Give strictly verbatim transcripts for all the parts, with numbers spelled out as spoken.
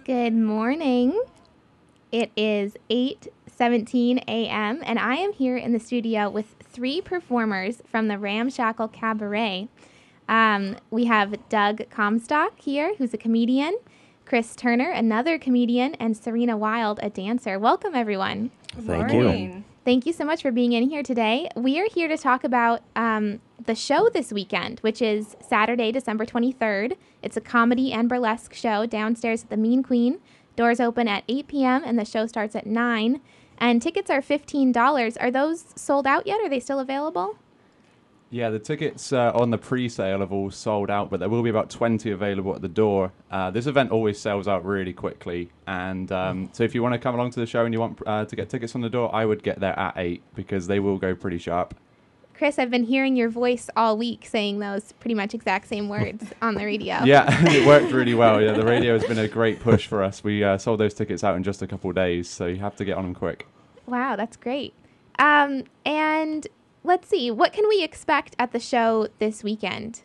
Good morning. It is eight seventeen a.m. and I am here in the studio with three performers from the Ramshackle Cabaret. Um, we have Doug Comstock here, who's a comedian, Chris Turner, another comedian, and Serena Wild, a dancer. Welcome, everyone. Good Thank morning. you. Thank you so much for being in here today. We are here to talk about um, the show this weekend, which is Saturday, December twenty-third. It's a comedy and burlesque show downstairs at the Mean Queen. Doors open at eight p.m. and the show starts at nine. And tickets are fifteen dollars. Are those sold out yet? Are they still available? Yeah, the tickets uh, on the pre-sale have all sold out, but there will be about twenty available at the door. Uh, this event always sells out really quickly, and um, so if you want to come along to the show and you want uh, to get tickets on the door, I would get there at eight because they will go pretty sharp. Chris, I've been hearing your voice all week saying those pretty much exact same words on the radio. Yeah, it worked really well. Yeah, the radio has been a great push for us. We uh, sold those tickets out in just a couple of days, so you have to get on them quick. Wow, that's great. Um, and let's see, what can we expect at the show this weekend?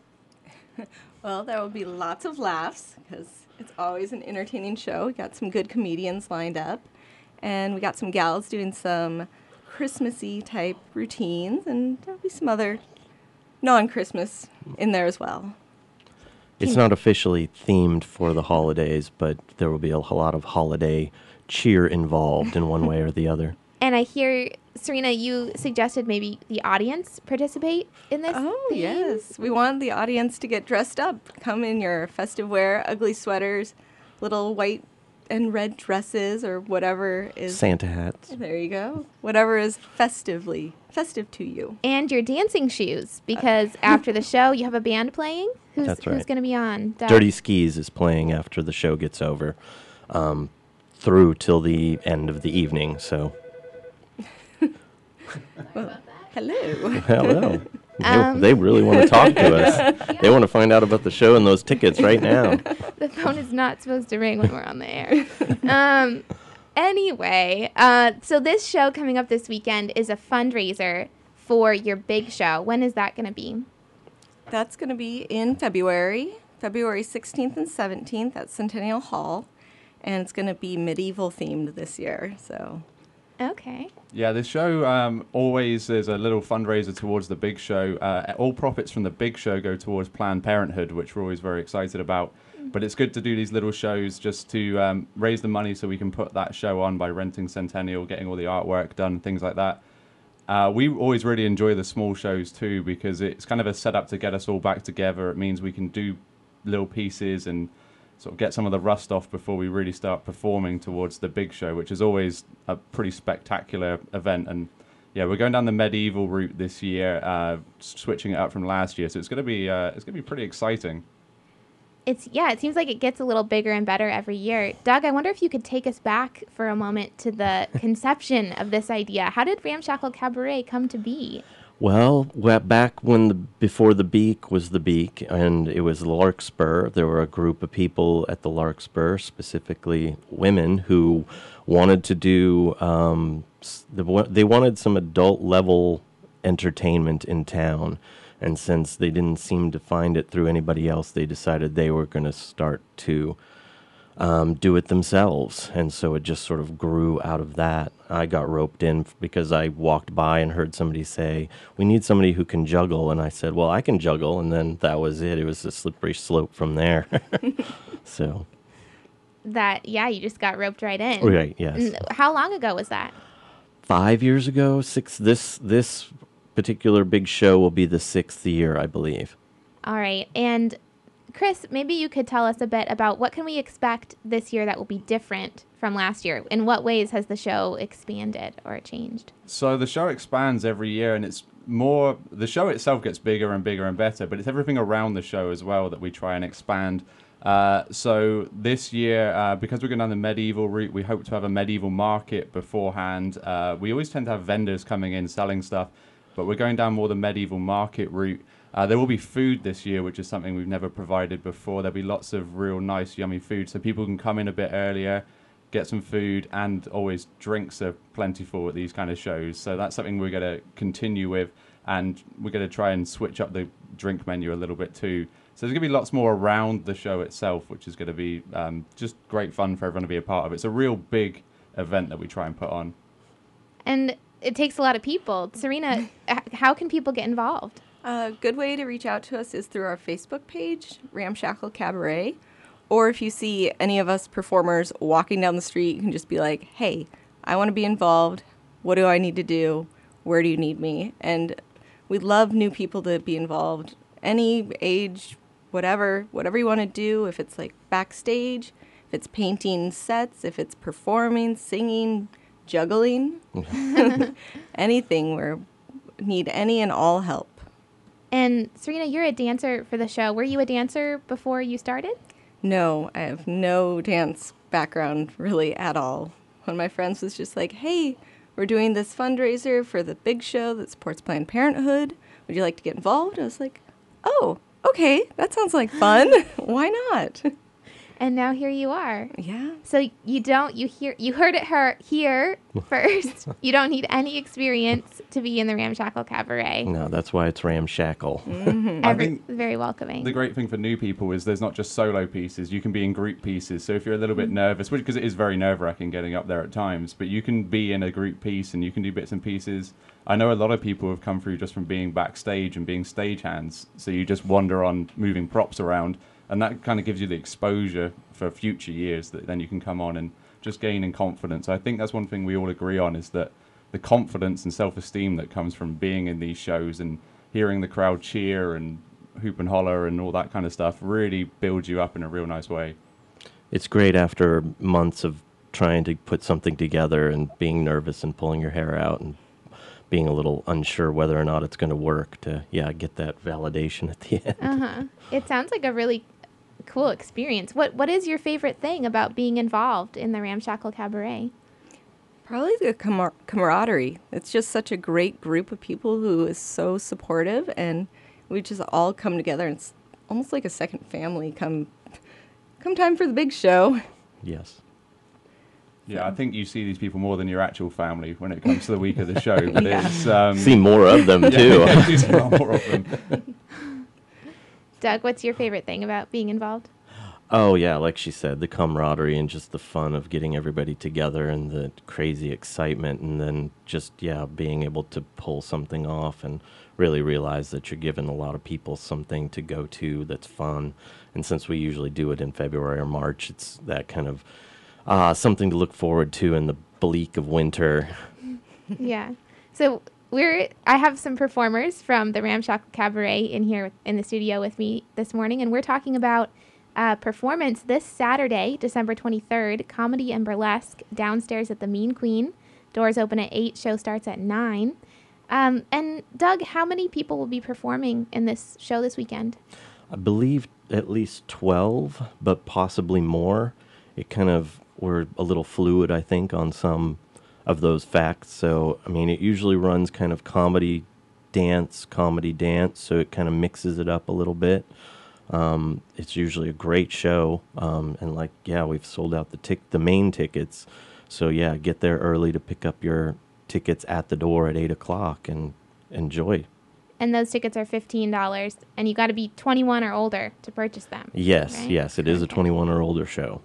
Well, there will be lots of laughs because it's always an entertaining show. We got some good comedians lined up, and we got some gals doing some Christmassy type routines, and there'll be some other non-Christmas in there as well. It's not officially themed for the holidays, but there will be a lot of holiday cheer involved in one way or the other. And I hear, Serena, you suggested maybe the audience participate in this Oh, theme? yes. We want the audience to get dressed up. Come in your festive wear, ugly sweaters, little white and red dresses, or whatever is... Santa hats. There you go. Whatever is festively, festive to you. And your dancing shoes, because uh, after the show, you have a band playing? Who's, That's right. Who's going to be on? Doug? Dirty Skis is playing after the show gets over, um, through till the end of the evening, so... Well, hello. Hello. Um. They, they really want to talk to us. They want to find out about the show and those tickets right now. The phone is not supposed to ring when we're on the air. um, anyway, uh, so this show coming up this weekend is a fundraiser for your big show. When is that going to be? That's going to be in February, February sixteenth and seventeenth at Centennial Hall, and it's going to be medieval themed this year. So. Okay. Yeah, this show um, always is a little fundraiser towards the big show. Uh, all profits from the big show go towards Planned Parenthood, which we're always very excited about. Mm. But it's good to do these little shows just to um, raise the money so we can put that show on by renting Centennial, getting all the artwork done, things like that. Uh, we always really enjoy the small shows too because it's kind of a setup to get us all back together. It means we can do little pieces and sort of get some of the rust off before we really start performing towards the big show, which is always a pretty spectacular event. And yeah, we're going down the medieval route this year, uh, switching it up from last year. So it's going to be uh, it's going to be pretty exciting. It's yeah, it seems like it gets a little bigger and better every year. Doug, I wonder if you could take us back for a moment to the conception of this idea. How did Ramshackle Cabaret come to be? Well, well, back when the before the Beak was the Beak, and it was Larkspur, there were a group of people at the Larkspur, specifically women, who wanted to do. Um, they wanted some adult level entertainment in town, and since they didn't seem to find it through anybody else, they decided they were going to start to um, do it themselves, and so it just sort of grew out of that. I got roped in f- because I walked by and heard somebody say, "We need somebody who can juggle," and I said, "Well, I can juggle," and then that was it. It was a slippery slope from there. So That yeah, you just got roped right in. right, yes. And how long ago was that? Five years ago, six. This this particular big show will be the sixth year, I believe. All right, and Chris, maybe you could tell us a bit about what can we expect this year that will be different from last year. In what ways has the show expanded or changed? So the show expands every year, and it's more, the show itself gets bigger and bigger and better, but it's everything around the show as well that we try and expand. Uh, so this year, uh, because we're going down the medieval route, we hope to have a medieval market beforehand. Uh, we always tend to have vendors coming in selling stuff, but we're going down more the medieval market route. Uh, there will be food this year, which is something we've never provided before. There'll be lots of real nice, yummy food, so people can come in a bit earlier, get some food, and always drinks are plentiful at these kind of shows. So that's something we're going to continue with, and we're going to try and switch up the drink menu a little bit too. So there's going to be lots more around the show itself, which is going to be um, just great fun for everyone to be a part of. It's a real big event that we try and put on. And it takes a lot of people. Serena, h- how can people get involved? A good way to reach out to us is through our Facebook page, Ramshackle Cabaret. Or if you see any of us performers walking down the street, you can just be like, hey, I want to be involved. What do I need to do? Where do you need me? And we love new people to be involved. Any age, whatever, whatever you want to do. If it's like backstage, if it's painting sets, if it's performing, singing, juggling, anything. We need any and all help. And Serena, you're a dancer for the show. Were you a dancer before you started? No, I have no dance background really at all. One of my friends was just like, hey, we're doing this fundraiser for the big show that supports Planned Parenthood. Would you like to get involved? I was like, oh, okay, that sounds like fun. Why not? And now here you are. Yeah. So you don't, you hear, you heard it her here first. You don't need any experience to be in the Ramshackle Cabaret. No, that's why it's ramshackle. Mm-hmm. I Every, think very welcoming. the great thing for new people is there's not just solo pieces. You can be in group pieces. So if you're a little bit nervous, because it is very nerve-wracking getting up there at times, but you can be in a group piece and you can do bits and pieces. I know a lot of people have come through just from being backstage and being stagehands. So you just wander on moving props around. And that kind of gives you the exposure for future years that then you can come on and just gain in confidence. I think that's one thing we all agree on, is that the confidence and self-esteem that comes from being in these shows and hearing the crowd cheer and hoop and holler and all that kind of stuff really builds you up in a real nice way. It's great after months of trying to put something together and being nervous and pulling your hair out and being a little unsure whether or not it's going to work to, yeah, get that validation at the end. Uh-huh. It sounds like a really cool experience. What What is your favorite thing about being involved in the Ramshackle Cabaret? Probably the camar- camaraderie. It's just such a great group of people who is so supportive, and we just all come together. And it's almost like a second family come, come time for the big show. Yes. Yeah, I think you see these people more than your actual family when it comes to the week of the show. But it's um, See more of them, too. Yeah, you see a lot more of them. Doug, what's your favorite thing about being involved? Oh, yeah, like she said, the camaraderie and just the fun of getting everybody together and the crazy excitement, and then just, yeah, being able to pull something off and really realize that you're giving a lot of people something to go to that's fun. And since we usually do it in February or March, it's that kind of uh, something to look forward to in the bleak of winter. Yeah. So we're I have some performers from the Ramshackle Cabaret in here in the studio with me this morning, and we're talking about a performance this Saturday, December twenty-third, comedy and burlesque downstairs at the Mean Queen. Doors open at eight, show starts at nine. Um, and Doug, how many people will be performing in this show this weekend? I believe at least twelve, but possibly more. It kind of, we're a little fluid, I think, on some of those facts. So, I mean, it usually runs kind of comedy, dance, comedy, dance, so it kind of mixes it up a little bit. Um, it's usually a great show, um, and like, yeah, we've sold out the tic- the main tickets. So, yeah, get there early to pick up your tickets at the door at eight o'clock and enjoy. And those tickets are fifteen dollars, and you got to be twenty-one or older to purchase them. Yes, right? yes, it is a twenty-one or older show.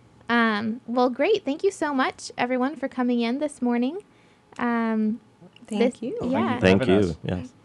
Um, well, great. Thank you so much, everyone, for coming in this morning. Um, Thank this- you. Yeah. Thank having you. us. Yes.